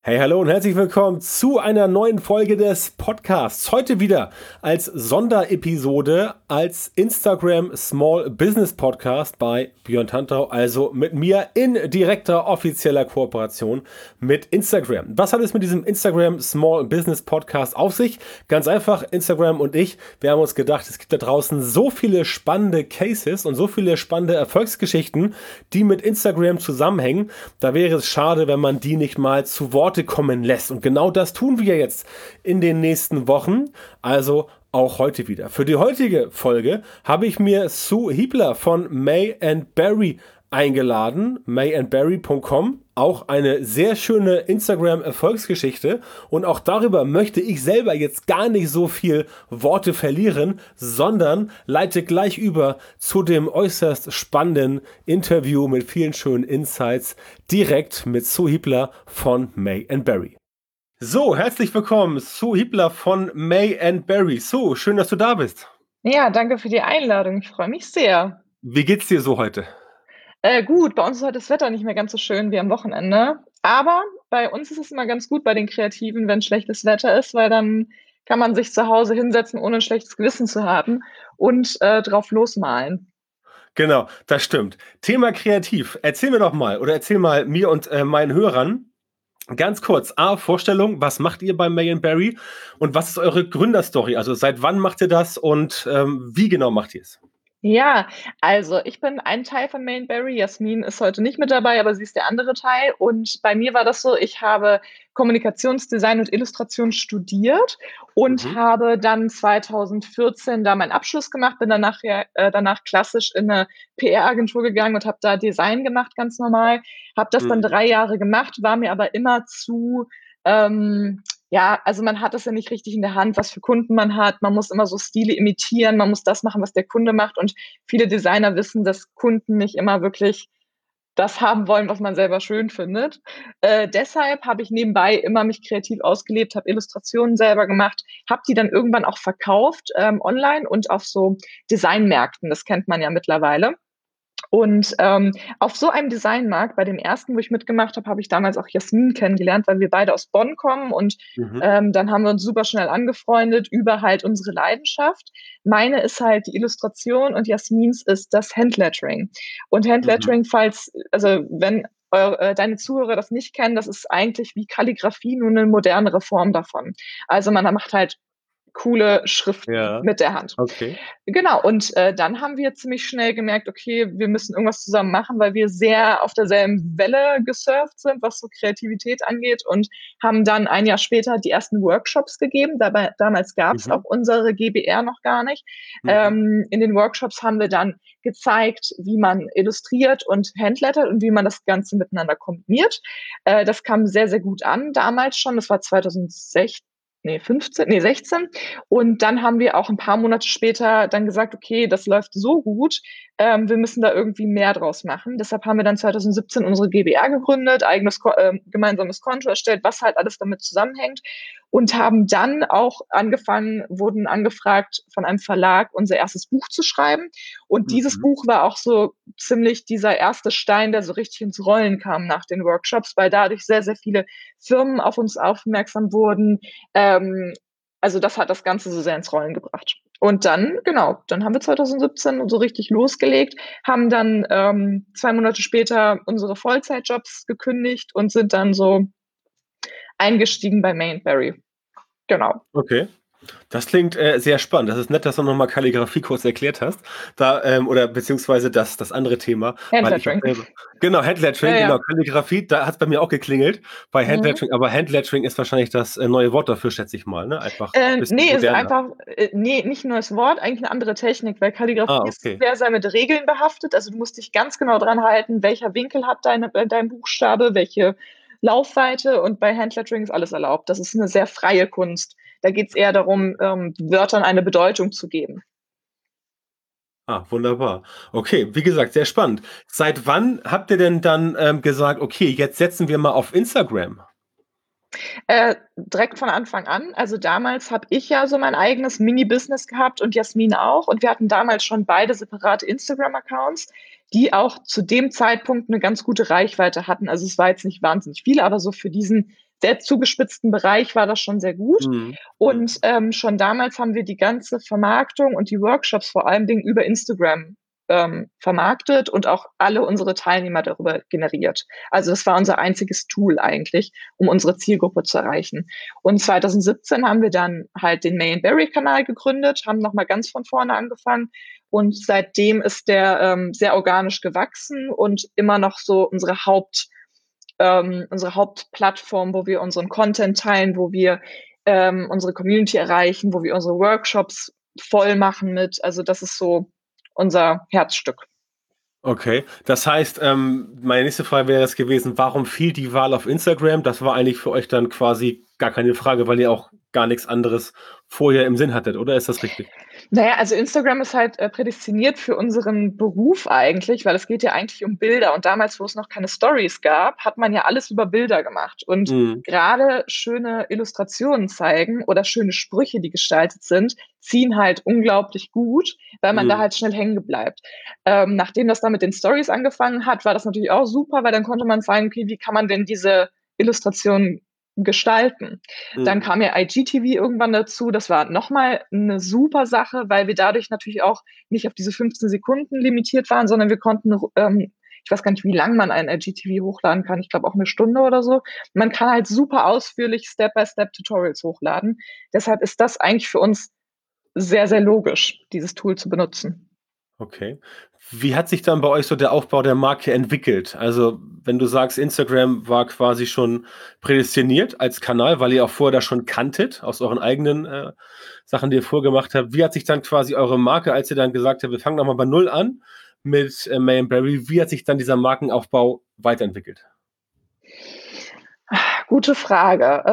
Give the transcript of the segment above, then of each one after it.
Hey, hallo und herzlich willkommen zu einer neuen Folge des Podcasts. Heute wieder als Sonderepisode als Instagram Small Business Podcast bei Björn Tantau, also mit mir in direkter offizieller Kooperation mit Instagram. Was hat es mit diesem Instagram Small Business Podcast auf sich? Ganz einfach, Instagram und ich, wir haben uns gedacht, es gibt da draußen so viele spannende Cases und so viele spannende Erfolgsgeschichten, die mit Instagram zusammenhängen. Da wäre es schade, wenn man die nicht mal zu Wort kommen lässt. Und genau das tun wir jetzt in den nächsten Wochen, also auch heute wieder. Für die heutige Folge habe ich mir Sue Hiebler von May & Berry eingeladen, mayandberry.com, auch eine sehr schöne Instagram-Erfolgsgeschichte, und auch darüber möchte ich selber jetzt gar nicht so viel Worte verlieren, sondern leite gleich über zu dem äußerst spannenden Interview mit vielen schönen Insights direkt mit Sue Hiebler von May & Berry. So, herzlich willkommen, Sue Hiebler von May & Berry. Sue, schön, dass du da bist. Ja, danke für die Einladung. Ich freue mich sehr. Wie geht's dir so heute? Gut, bei uns ist heute das Wetter nicht mehr ganz so schön wie am Wochenende, aber bei uns ist es immer ganz gut bei den Kreativen, wenn schlechtes Wetter ist, weil dann kann man sich zu Hause hinsetzen, ohne ein schlechtes Gewissen zu haben und, drauf losmalen. Genau, das stimmt. Thema kreativ. Erzähl mir doch mal oder erzähl mal mir und meinen Hörern ganz kurz, Vorstellung, was macht ihr bei May & Berry und was ist eure Gründerstory? Also seit wann macht ihr das und wie genau macht ihr es? Ja, also ich bin ein Teil von Mainberry. Jasmin ist heute nicht mit dabei, aber sie ist der andere Teil. Und bei mir war das so, ich habe Kommunikationsdesign und Illustration studiert und Mhm. habe dann 2014 da meinen Abschluss gemacht, bin danach klassisch in eine PR-Agentur gegangen und habe da Design gemacht, ganz normal. Habe das dann Mhm. 3 Jahre gemacht, war mir aber immer zu ja, also man hat das ja nicht richtig in der Hand, was für Kunden man hat. Man muss immer so Stile imitieren, man muss das machen, was der Kunde macht. Und viele Designer wissen, dass Kunden nicht immer wirklich das haben wollen, was man selber schön findet. Deshalb habe ich nebenbei immer mich kreativ ausgelebt, habe Illustrationen selber gemacht, habe die dann irgendwann auch verkauft online und auf so Designmärkten. Das kennt man ja mittlerweile. Und, auf so einem Designmarkt, bei dem ersten, wo ich mitgemacht habe, habe ich damals auch Jasmin kennengelernt, weil wir beide aus Bonn kommen und, Mhm. dann haben wir uns super schnell angefreundet über halt unsere Leidenschaft. Meine ist halt die Illustration und Jasmins ist das Handlettering. Und Mhm. Handlettering, wenn deine Zuhörer das nicht kennen, das ist eigentlich wie Kalligrafie, nur eine modernere Form davon. Also, man macht halt coole Schriften Ja, mit der Hand. okay. Genau, und, dann haben wir ziemlich schnell gemerkt: „Okay, wir müssen irgendwas zusammen machen“, weil wir sehr auf derselben Welle gesurft sind, was so Kreativität angeht, und haben dann ein Jahr später die ersten Workshops gegeben. Damals gab's Mhm. auch unsere GbR noch gar nicht. Mhm. In den Workshops haben wir dann gezeigt, wie man illustriert und handlettert und wie man das Ganze miteinander kombiniert. Das kam sehr, sehr gut an damals schon. Das war 2016, ne, 15, ne, 16. Und dann haben wir auch ein paar Monate später dann gesagt: „Okay, das läuft so gut, wir müssen da irgendwie mehr draus machen.“ Deshalb haben wir dann 2017 unsere GbR gegründet, eigenes gemeinsames Konto erstellt, was halt alles damit zusammenhängt, und haben dann auch wurden angefragt von einem Verlag, unser erstes Buch zu schreiben. Und dieses Mhm. Buch war auch so ziemlich dieser erste Stein, der so richtig ins Rollen kam nach den Workshops, weil dadurch sehr, sehr viele Firmen auf uns aufmerksam wurden. Ähm, also das hat das Ganze so sehr ins Rollen gebracht. Und dann, genau, dann haben wir 2017 so richtig losgelegt, haben dann 2 Monate später unsere Vollzeitjobs gekündigt und sind dann so eingestiegen bei Mainberry. Genau. Okay. Das klingt sehr spannend. Das ist nett, dass du nochmal Kalligrafie kurz erklärt hast. Da, oder beziehungsweise das andere Thema, weil ich habe Handlettering. selber. Genau, Ja, Handlettering, genau, ja. Kalligrafie, da hat es bei mir auch geklingelt bei Mhm. Handlettering, aber Handlettering ist wahrscheinlich das neue Wort dafür, schätze ich mal, ne? Einfach ein bisschen Ne, es ist moderner. einfach ne, nicht 'n neues Wort, eigentlich 'ne andere Technik, weil Ah, Kalligrafie ist okay. sehr, sehr mit Regeln behaftet. Also, du musst dich ganz genau dran halten, welcher Winkel hat dein Buchstabe, welche Laufweite, und bei Handlettering ist alles erlaubt. Das ist 'ne sehr freie Kunst. Da geht's eher darum, Wörtern eine Bedeutung zu geben. Ah, wunderbar. Okay, wie gesagt, sehr spannend. Seit wann habt ihr denn dann gesagt, okay, jetzt setzen wir mal auf Instagram? Direkt von Anfang an. Also, damals habe ich ja so mein eigenes Mini-Business gehabt und Jasmin auch. Und wir hatten damals schon beide separate Instagram-Accounts, die auch zu dem Zeitpunkt eine ganz gute Reichweite hatten. Also, es war jetzt nicht wahnsinnig viel, aber so für diesen sehr zugespitzten Bereich war das schon sehr gut. Mhm. Und schon damals haben wir die ganze Vermarktung und die Workshops vor allem Dingen über Instagram vermarktet und auch alle unsere Teilnehmer darüber generiert. Also das war unser einziges Tool eigentlich, um unsere Zielgruppe zu erreichen. Und 2017 haben wir dann halt den May Berry-Kanal gegründet, haben nochmal ganz von vorne angefangen und seitdem ist der sehr organisch gewachsen und immer noch so unsere Hauptplattform, wo wir unseren Content teilen, wo wir unsere Community erreichen, wo wir unsere Workshops voll machen mit. Also das ist so unser Herzstück. Okay, das heißt, meine nächste Frage wäre jetzt gewesen, warum fiel die Wahl auf Instagram? Das war eigentlich für euch dann quasi gar keine Frage, weil ihr auch gar nichts anderes vorher im Sinn hattet, oder ist das richtig? Naja, also Instagram ist halt prädestiniert für unseren Beruf eigentlich, weil es geht ja eigentlich um Bilder. Und damals, wo es noch keine Stories gab, hat man ja alles über Bilder gemacht. Und Mhm. gerade schöne Illustrationen zeigen oder schöne Sprüche, die gestaltet sind, ziehen halt unglaublich gut, weil man da Mhm. halt schnell hängen bleibt. Nachdem das dann mit den Stories angefangen hat, war das natürlich auch super, weil dann konnte man sagen, okay, wie kann man denn diese Illustrationen gestalten? Dann Mhm. kam ja IGTV irgendwann dazu. Das war nochmal eine super Sache, weil wir dadurch natürlich auch nicht auf diese 15 Sekunden limitiert waren, sondern wir konnten, ich weiß gar nicht, wie lang man ein IGTV hochladen kann. Ich glaube auch eine Stunde oder so. Man kann halt super ausführlich Step-by-Step-Tutorials hochladen. Deshalb ist das eigentlich für uns sehr, sehr logisch, dieses Tool zu benutzen. Okay. Wie hat sich dann bei euch so der Aufbau der Marke entwickelt? Also, wenn du sagst, Instagram war quasi schon prädestiniert als Kanal, weil ihr auch vorher das schon kanntet aus euren eigenen Sachen, die ihr vorgemacht habt. Wie hat sich dann quasi eure Marke, als ihr dann gesagt habt, wir fangen nochmal bei Null an mit May Berry, wie hat sich dann dieser Markenaufbau weiterentwickelt? Gute Frage.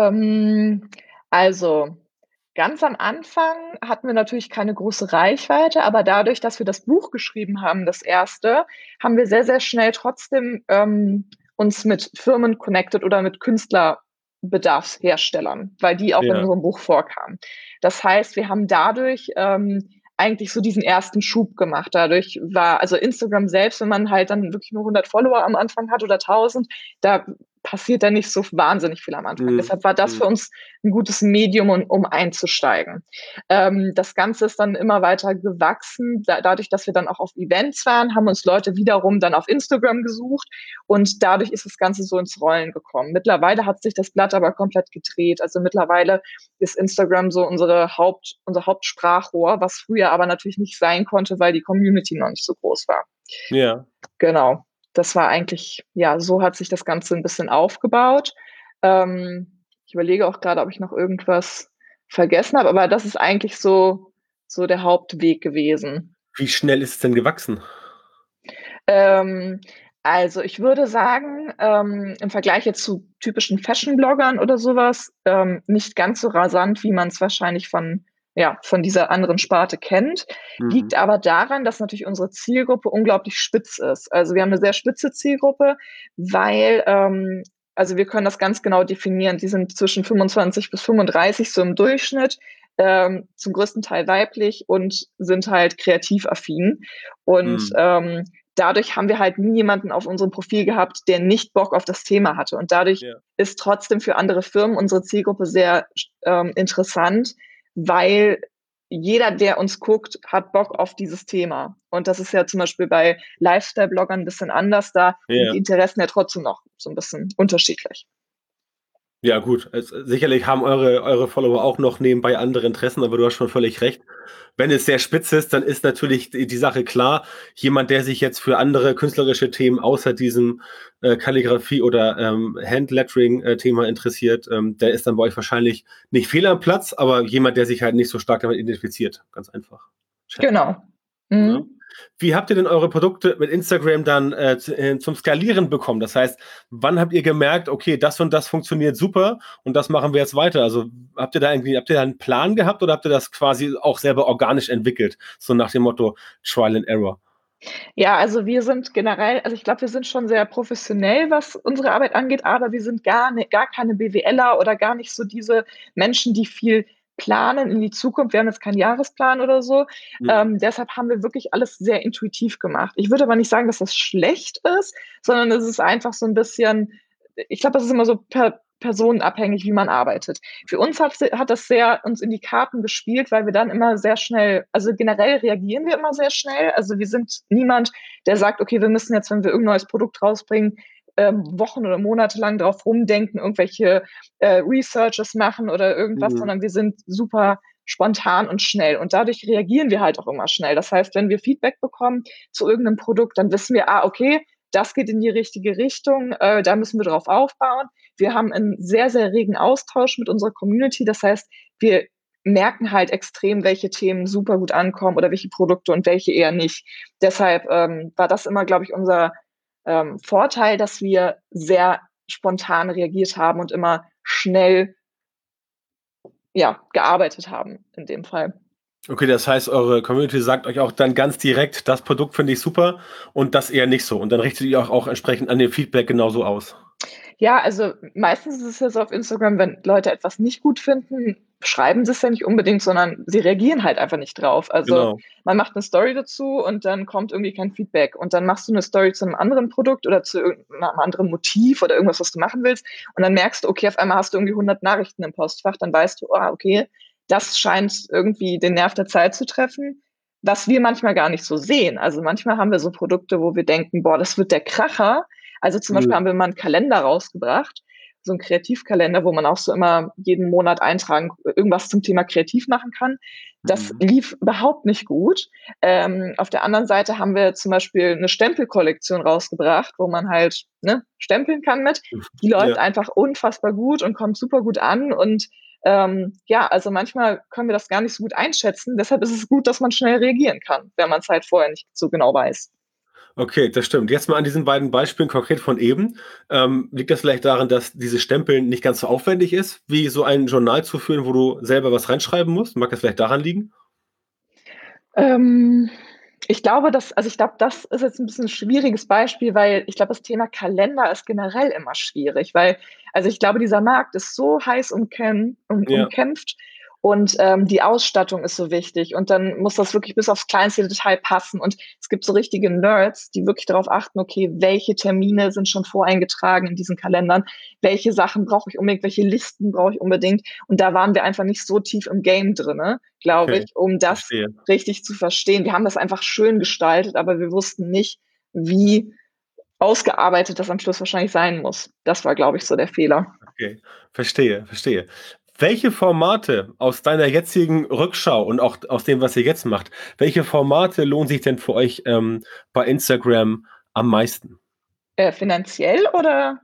Also ganz am Anfang hatten wir natürlich keine große Reichweite, aber dadurch, dass wir das Buch geschrieben haben, das erste, haben wir sehr, sehr schnell trotzdem uns mit Firmen connected oder mit Künstlerbedarfsherstellern, weil die auch in Ja, unserem Buch vorkamen. Das heißt, wir haben dadurch eigentlich so diesen ersten Schub gemacht. Dadurch war, also Instagram selbst, wenn man halt dann wirklich nur 100 Follower am Anfang hat oder 1000, da passiert da nicht so wahnsinnig viel am Anfang. mhm. Deshalb war das Mhm. für uns ein gutes Medium, um einzusteigen. Das Ganze ist dann immer weiter gewachsen. Dadurch, dass wir dann auch auf Events waren, haben uns Leute wiederum dann auf Instagram gesucht und dadurch ist das Ganze so ins Rollen gekommen. Mittlerweile hat sich das Blatt aber komplett gedreht. Also mittlerweile ist Instagram so unser Hauptsprachrohr, was früher aber natürlich nicht sein konnte, weil die Community noch nicht so groß war. Ja. Genau. Das war eigentlich, ja, so hat sich das Ganze ein bisschen aufgebaut. Ich überlege auch gerade, ob ich noch irgendwas vergessen habe, aber das ist eigentlich so der Hauptweg gewesen. Wie schnell ist es denn gewachsen? Ähm, also, ich würde sagen, im Vergleich jetzt zu typischen Fashion-Bloggern oder sowas nicht ganz so rasant, wie man es wahrscheinlich von dieser anderen Sparte kennt. Mhm. Liegt aber daran, dass natürlich unsere Zielgruppe unglaublich spitz ist. Also, wir haben eine sehr spitze Zielgruppe, weil also, wir können das ganz genau definieren. Die sind zwischen 25 bis 35 so im Durchschnitt, zum größten Teil weiblich und sind halt kreativ affin. Und Mhm. dadurch haben wir halt nie jemanden auf unserem Profil gehabt, der nicht Bock auf das Thema hatte. Und dadurch Ja. ist trotzdem für andere Firmen unsere Zielgruppe sehr interessant, weil jeder, der uns guckt, hat Bock auf dieses Thema. Und das ist ja zum Beispiel bei Lifestyle-Bloggern ein bisschen anders. Da sind die Ja. Interessen ja trotzdem noch so ein bisschen unterschiedlich. Ja gut, sicherlich haben eure Follower auch noch nebenbei andere Interessen, aber du hast schon völlig recht. Wenn es sehr spitz ist, dann ist natürlich die Sache klar. Jemand, der sich jetzt für andere künstlerische Themen außer diesem Kalligrafie oder Handlettering-Thema interessiert, der ist dann bei euch wahrscheinlich nicht fehl am Platz, aber jemand, der sich halt nicht so stark damit identifiziert. Ganz einfach. Schätze ich. Genau. Ne? Mhm. Wie habt ihr denn eure Produkte mit Instagram dann zum Skalieren bekommen? Das heißt, wann habt ihr gemerkt, okay, das und das funktioniert super und das machen wir jetzt weiter? Also habt ihr da einen Plan gehabt oder habt ihr das quasi auch selber organisch entwickelt? So nach dem Motto Trial and Error. Ja, also wir sind generell, also ich glaube, wir sind schon sehr professionell, was unsere Arbeit angeht, aber wir sind gar keine BWLer oder gar nicht so diese Menschen, die viel planen in die Zukunft. Wir haben jetzt keinen Jahresplan oder so. Mhm. Deshalb haben wir wirklich alles sehr intuitiv gemacht. Ich würde aber nicht sagen, dass das schlecht ist, sondern es ist einfach so ein bisschen, ich glaube, das ist immer so personenabhängig, wie man arbeitet. Für uns hat das sehr uns in die Karten gespielt, weil wir dann immer sehr schnell, also generell reagieren wir immer sehr schnell. Also wir sind niemand, der sagt, okay, wir müssen jetzt, wenn wir irgendein neues Produkt rausbringen, Wochen oder Monate lang drauf rumdenken, irgendwelche Researches machen oder irgendwas, Mhm. sondern wir sind super spontan und schnell. Und dadurch reagieren wir halt auch immer schnell. Das heißt, wenn wir Feedback bekommen zu irgendeinem Produkt, dann wissen wir, okay, das geht in die richtige Richtung, da müssen wir drauf aufbauen. Wir haben einen sehr, sehr regen Austausch mit unserer Community. Das heißt, wir merken halt extrem, welche Themen super gut ankommen oder welche Produkte und welche eher nicht. Deshalb war das immer, glaube ich, unser Vorteil, dass wir sehr spontan reagiert haben und immer schnell gearbeitet haben in dem Fall. Okay, das heißt, eure Community sagt euch auch dann ganz direkt, das Produkt finde ich super und das eher nicht so. Und dann richtet ihr auch entsprechend an dem Feedback genauso aus. Ja, also meistens ist es ja so auf Instagram, wenn Leute etwas nicht gut finden, schreiben sie es ja nicht unbedingt, sondern sie reagieren halt einfach nicht drauf. Also Genau. man macht eine Story dazu und dann kommt irgendwie kein Feedback. Und dann machst du eine Story zu einem anderen Produkt oder zu irgendeinem anderen Motiv oder irgendwas, was du machen willst. Und dann merkst du, okay, auf einmal hast du irgendwie 100 Nachrichten im Postfach. Dann weißt du, okay, das scheint irgendwie den Nerv der Zeit zu treffen, was wir manchmal gar nicht so sehen. Also manchmal haben wir so Produkte, wo wir denken, boah, das wird der Kracher. Also zum Beispiel Mhm. haben wir mal einen Kalender rausgebracht, so einen Kreativkalender, wo man auch so immer jeden Monat eintragen, irgendwas zum Thema kreativ machen kann. Das Mhm. lief überhaupt nicht gut. Auf der anderen Seite haben wir zum Beispiel eine Stempelkollektion rausgebracht, wo man halt stempeln kann mit. Die läuft Ja. einfach unfassbar gut und kommt super gut an. Und also manchmal können wir das gar nicht so gut einschätzen. Deshalb ist es gut, dass man schnell reagieren kann, wenn man es halt vorher nicht so genau weiß. Okay, das stimmt. Jetzt mal an diesen beiden Beispielen konkret von eben. Liegt das vielleicht daran, dass dieses Stempeln nicht ganz so aufwendig ist, wie so ein Journal zu führen, wo du selber was reinschreiben musst? Mag das vielleicht daran liegen? Ähm, ich glaube, das ist jetzt ein bisschen 'n schwieriges Beispiel, weil ich glaube, das Thema Kalender ist generell immer schwierig, weil also, ich glaube, dieser Markt ist so heiß Ja, umkämpft und, die Ausstattung ist so wichtig und dann muss das wirklich bis aufs kleinste Detail passen und es gibt so richtige Nerds, die wirklich darauf achten: „Okay, welche Termine sind schon voreingetragen in diesen Kalendern? Welche Sachen brauche ich unbedingt? Welche Listen brauche ich unbedingt?“ Und da waren wir einfach nicht so tief im Game drinne, glaube okay, ich, um das verstehe. richtig zu verstehen. Wir haben das einfach schön gestaltet, aber wir wussten nicht, wie ausgearbeitet das am Schluss wahrscheinlich sein muss. Das war, glaube ich, so der Fehler. Okay, verstehe, verstehe. Welche Formate aus deiner jetzigen Rückschau und auch aus dem, was ihr jetzt macht, welche Formate lohnen sich denn für euch, bei Instagram am meisten? Finanziell oder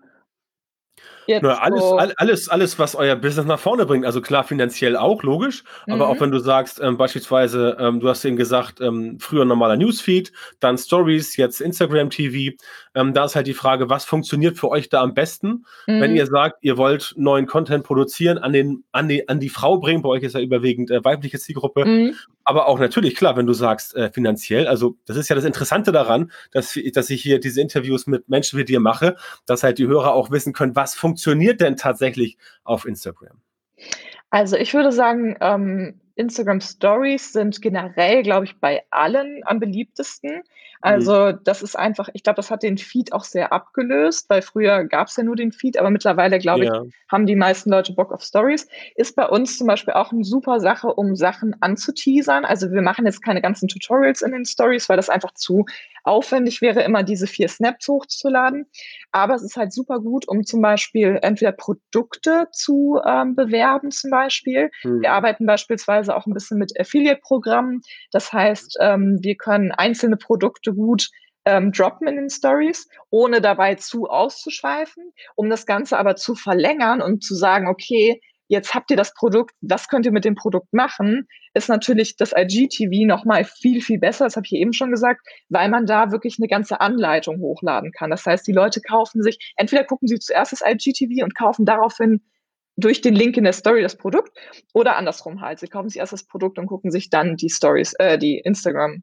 Na ja, jetzt so alles, was euer Business nach vorne bringt. Also klar, finanziell auch, logisch, aber auch mhm, wenn du sagst, beispielsweise, du hast eben gesagt, früher normaler Newsfeed, dann Stories, jetzt Instagram TV. Da ist halt die Frage, was funktioniert für euch da am besten? Wenn mhm, ihr sagt, ihr wollt neuen Content produzieren, an die Frau bringen, bei euch ist ja überwiegend, weibliche Zielgruppe, mhm. aber auch natürlich, klar, wenn du sagst, finanziell, also das ist ja das Interessante daran, dass ich hier diese Interviews mit Menschen wie dir mache, dass halt die Hörer auch wissen können, was funktioniert denn tatsächlich auf Instagram? Also, ich würde sagen, Instagram Stories sind generell, glaube ich, bei allen am beliebtesten. Mhm. Also, das ist einfach ich glaube, das hat den Feed auch sehr abgelöst, weil früher gab es ja nur den Feed, aber mittlerweile, glaube ich, Ja, haben die meisten Leute Bock auf Stories. Ist bei uns zum Beispiel auch 'ne super Sache, um Sachen anzuteasern. Also, wir machen jetzt keine ganzen Tutorials in den Stories, weil das einfach zu aufwendig wäre, immer diese 4 Snaps hochzuladen. Aber es ist halt super gut, um zum Beispiel entweder Produkte zu, bewerben zum Beispiel. Wir mhm. arbeiten beispielsweise auch ein bisschen mit Affiliate-Programmen. Das heißt, wir können einzelne Produkte gut, droppen in den Stories, ohne dabei zu auszuschweifen, um das Ganze aber zu verlängern und zu sagen: „Okay, jetzt habt ihr das Produkt, was könnt ihr mit dem Produkt machen?“ Ist natürlich das IGTV noch mal viel, viel besser, das habe ich ja eben schon gesagt, weil man da wirklich eine ganze Anleitung hochladen kann. Das heißt, die Leute kaufen sich entweder gucken sie zuerst das IGTV und kaufen daraufhin durch den Link in der Story das Produkt oder andersrum halt. Sie kaufen sich erst das Produkt und gucken sich dann die Instagram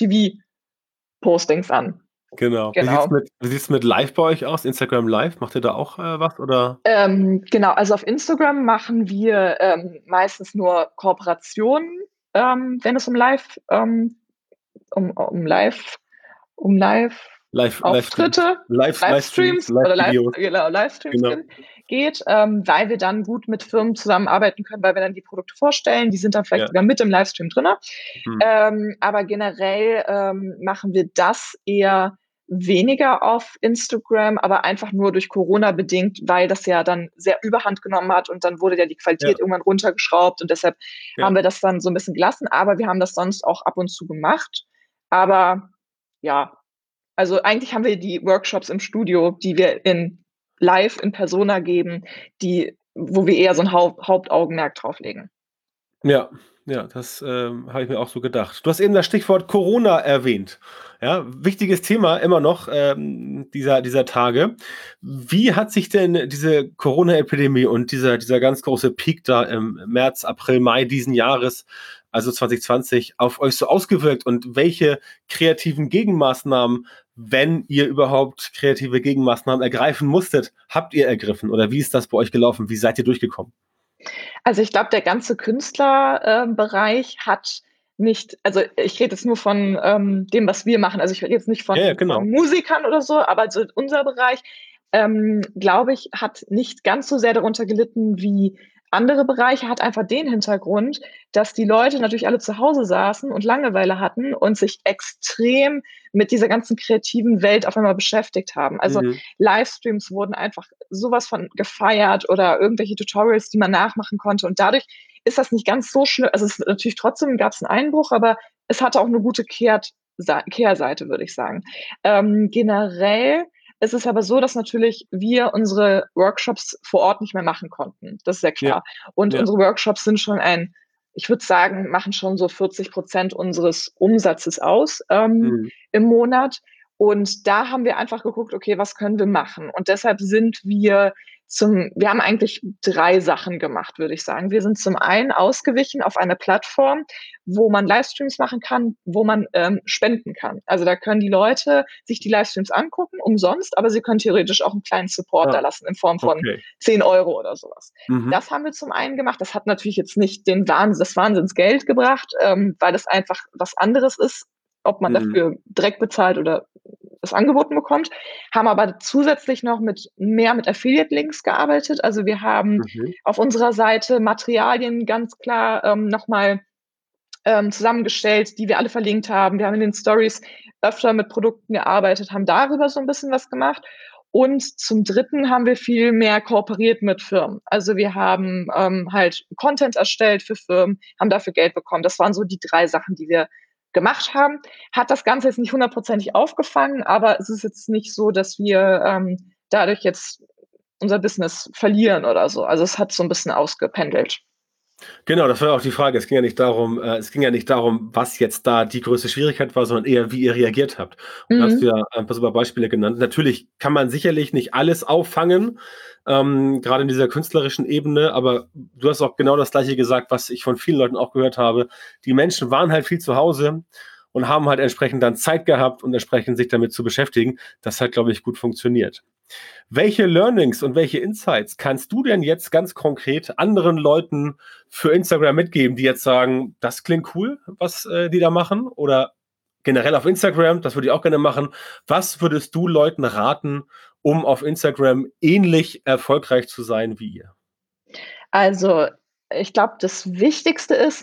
TV-Postings an. Genau. Genau. Wie sieht's mit Live bei euch aus? Instagram Live? Macht ihr da auch, was oder? Genau, also auf Instagram machen wir, meistens nur Kooperationen, wenn es um Live um Livestreams, Live-Auftritte, Livestreams oder Live-Videos, Livestreams genau. gehen. geht, weil wir dann gut mit Firmen zusammenarbeiten können, weil wir dann die Produkte vorstellen. Die sind dann vielleicht Ja. sogar mit im Livestream drin. Aber generell machen wir das eher weniger auf Instagram, aber einfach nur durch Corona bedingt, weil das ja dann sehr Überhand genommen hat und dann wurde ja die Ja. Qualität irgendwann runtergeschraubt und deshalb Ja. haben wir das dann so ein bisschen gelassen, aber wir haben das sonst auch ab und zu gemacht. Aber ja, also eigentlich haben wir die Workshops im Studio, die wir live in Persona geben, wo wir eher so ein Hauptaugenmerk drauf legen. Ja, ja, das, habe ich mir auch so gedacht. Du hast eben das Stichwort Corona erwähnt. Ja, wichtiges Thema immer noch, dieser Tage. Wie hat sich denn diese Corona-Epidemie und dieser ganz große Peak da im März, April, Mai diesen Jahres, also 2020, auf euch so ausgewirkt? Und welche kreativen Gegenmaßnahmen, wenn ihr überhaupt kreative Gegenmaßnahmen ergreifen musstet, habt ihr ergriffen? Oder wie ist das bei euch gelaufen? Wie seid ihr durchgekommen? Also, ich glaube, der ganze Künstlerbereich hat nicht, also, ich rede jetzt nur von, dem, was wir machen. Also, ich rede jetzt nicht Ja, ja, von genau. Musikern oder so, aber so unser Bereich, glaube ich, hat nicht ganz so sehr darunter gelitten wie andere Bereiche, hat einfach den Hintergrund, dass die Leute natürlich alle zu Hause saßen und Langeweile hatten und sich extrem mit dieser ganzen kreativen Welt auf einmal beschäftigt haben. Also, Mhm. Livestreams wurden einfach sowas von gefeiert oder irgendwelche Tutorials, die man nachmachen konnte. Und dadurch ist das nicht ganz so schlimm. Also, es ist natürlich trotzdem gab es einen Einbruch, aber es hatte auch eine gute Kehrseite, würde ich sagen. Generell ist es aber so, dass natürlich wir unsere Workshops vor Ort nicht mehr machen konnten. Das ist ja Ja, klar. Und ja. unsere Workshops sind schon ich würde sagen, machen schon so 40% unseres Umsatzes aus, Mhm. im Monat. Und da haben wir einfach geguckt, okay, was können wir machen? Und deshalb sind wir haben eigentlich 3 Sachen gemacht, würde ich sagen. Wir sind zum einen ausgewichen auf eine Plattform, wo man Livestreams machen kann, wo man spenden kann. Also da können die Leute sich die Livestreams angucken, umsonst, aber sie können theoretisch auch einen kleinen Support da Ah, lassen in Form von okay. 10 Euro oder sowas. Mhm. Das haben wir zum einen gemacht. Das hat natürlich jetzt nicht das Wahnsinnsgeld gebracht, weil das einfach was anderes ist, ob man Mhm. dafür direkt bezahlt oder das angeboten bekommt, haben aber zusätzlich noch mit Affiliate-Links gearbeitet. Also wir haben Mhm. auf unserer Seite Materialien ganz klar nochmal zusammengestellt, die wir alle verlinkt haben. Wir haben in den Stories öfter mit Produkten gearbeitet, haben darüber so ein bisschen was gemacht. Und zum Dritten haben wir viel mehr kooperiert mit Firmen. Also wir haben halt Content erstellt für Firmen, haben dafür Geld bekommen. Das waren so die 3 Sachen, die wir gemacht haben. Hat das Ganze jetzt nicht hundertprozentig aufgefangen, aber es ist jetzt nicht so, dass wir dadurch jetzt unser Business verlieren oder so. Also es hat so ein bisschen ausgependelt. Genau, das war ja auch die Frage. Es ging ja nicht darum, was jetzt da die größte Schwierigkeit war, sondern eher, wie ihr reagiert habt. Und da hast du Mhm. ja ein paar super Beispiele genannt. Natürlich kann man sicherlich nicht alles auffangen, grade in dieser künstlerischen Ebene, aber du hast auch genau das Gleiche gesagt, was ich von vielen Leuten auch gehört habe. Die Menschen waren halt viel zu Hause und haben halt entsprechend dann Zeit gehabt und entsprechend sich damit zu beschäftigen. Das hat, glaube ich, gut funktioniert. Welche Learnings und welche Insights kannst du denn jetzt ganz konkret anderen Leuten für Instagram mitgeben, die jetzt sagen, das klingt cool, was die da machen? Oder generell auf Instagram, das würde ich auch gerne machen. Was würdest du Leuten raten, um auf Instagram ähnlich erfolgreich zu sein wie ihr? Also, ich glaube, das Wichtigste ist,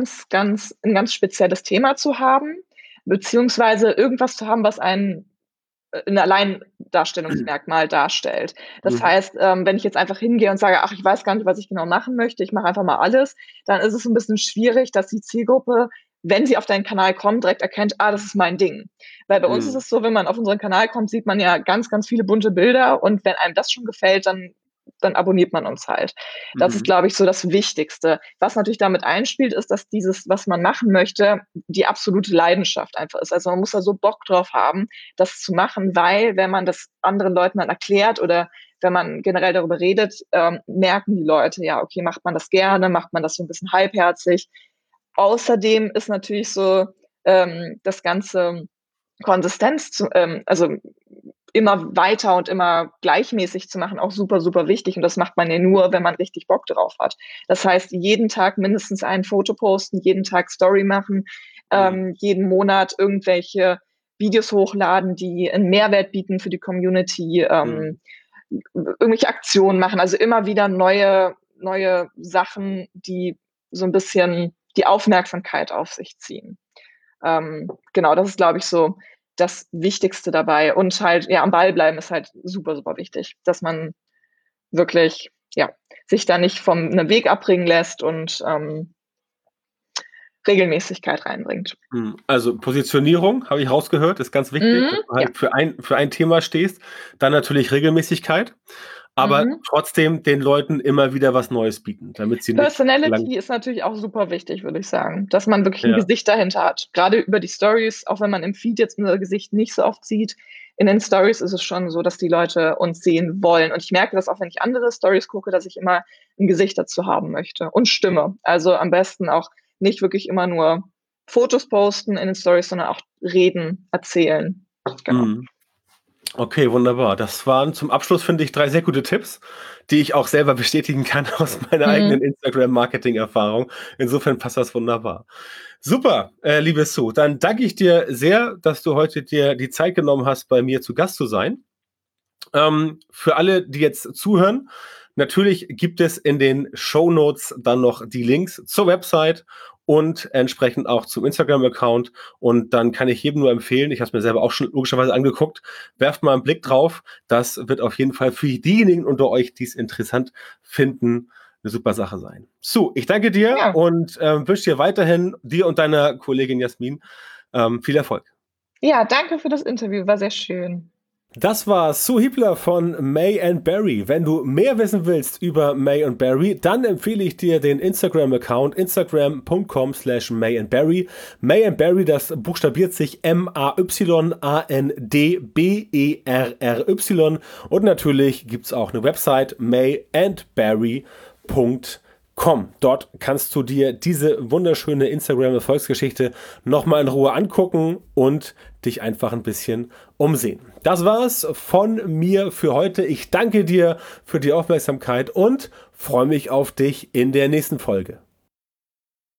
ein ganz spezielles Thema zu haben, beziehungsweise irgendwas zu haben, was ein 'n Alleindarstellungsmerkmal darstellt. Das Mhm. heißt, wenn ich jetzt einfach hingehe und sage: „Ach, ich weiß gar nicht, was ich genau machen möchte, ich mache einfach mal alles“, dann ist es 'n bisschen schwierig, dass die Zielgruppe, wenn sie auf deinen Kanal kommt, direkt erkennt: „Ah, das ist mein Ding.“ Weil bei uns ist Mhm. es so, wenn man auf unseren Kanal kommt, sieht man ja ganz, ganz viele bunte Bilder und wenn einem das schon gefällt, dann abonniert man uns halt. Das ist, Mhm. glaube ich, so das Wichtigste. Was natürlich damit einspielt, ist, dass dieses, was man machen möchte, die absolute Leidenschaft einfach ist. Also, man muss da so Bock drauf haben, das zu machen, weil wenn man das anderen Leuten dann erklärt oder wenn man generell darüber redet, merken die Leute, ja, okay, macht man das gerne, macht man das so ein bisschen halbherzig. Außerdem ist natürlich so das Ganze also immer weiter und immer gleichmäßig zu machen, auch super, super wichtig. Und das macht man ja nur, wenn man richtig Bock drauf hat. Das heißt, jeden Tag mindestens ein Foto posten, jeden Tag Story machen, Mhm. jeden Monat irgendwelche Videos hochladen, die einen Mehrwert bieten für die Community. Mhm. irgendwelche Aktionen machen, also immer wieder neue Sachen, die so ein bisschen die Aufmerksamkeit auf sich ziehen. Genau, das ist, glaube ich, so das Wichtigste dabei. Und halt, ja, am Ball bleiben ist halt super, super wichtig, dass man wirklich, ja, sich da nicht vom einem Weg abbringen lässt und Regelmäßigkeit reinbringt. Also Positionierung, habe ich rausgehört, ist ganz wichtig, dass du Ja. halt für ein Thema stehst. Dann natürlich Regelmäßigkeit, aber trotzdem den Leuten immer wieder was Neues bieten, damit sie nicht lang. Personality ist natürlich auch super wichtig, würde ich sagen, dass man wirklich ein Ja. Gesicht dahinter hat. Gerade über die Stories, auch wenn man im Feed jetzt unser Gesicht nicht so oft sieht, in den Stories ist es schon so, dass die Leute uns sehen wollen. Und ich merke das auch, wenn ich andere Stories gucke, dass ich immer ein Gesicht dazu haben möchte und Stimme. Also am besten auch nicht wirklich immer nur Fotos posten in den Stories, sondern auch reden, erzählen. Genau. Okay, wunderbar. Das waren zum Abschluss, finde ich, 3 sehr gute Tipps, die ich auch selber bestätigen kann aus meiner eigenen Instagram-Marketing-Erfahrung. Insofern passt das wunderbar. Super, liebe Sue. Dann danke ich dir sehr, dass du heute dir die Zeit genommen hast, bei mir zu Gast zu sein. Für alle, die jetzt zuhören, natürlich gibt es in den Shownotes dann noch die Links zur Website und entsprechend auch zum Instagram-Account. Und dann kann ich jedem nur empfehlen, ich habe es mir selber auch schon logischerweise angeguckt, werft mal einen Blick drauf. Das wird auf jeden Fall für diejenigen unter euch, die es interessant finden, eine super Sache sein. Sue, ich danke dir und wünsche dir weiterhin, dir und deiner Kollegin Jasmin, viel Erfolg. Ja, danke für das Interview, war sehr schön. Das war Sue Hiebler von May & Barry. Wenn du mehr wissen willst über May & Barry, dann empfehle ich dir den Instagram-Account instagram.com/mayandbarry. May & Barry, das buchstabiert sich MAYANDBERRY. Und natürlich gibt es auch eine Website mayandbarry.com. Dort kannst du dir diese wunderschöne Instagram-Erfolgsgeschichte nochmal in Ruhe angucken und dich einfach ein bisschen umsehen. Das war's von mir für heute. Ich danke dir für die Aufmerksamkeit und freue mich auf dich in der nächsten Folge.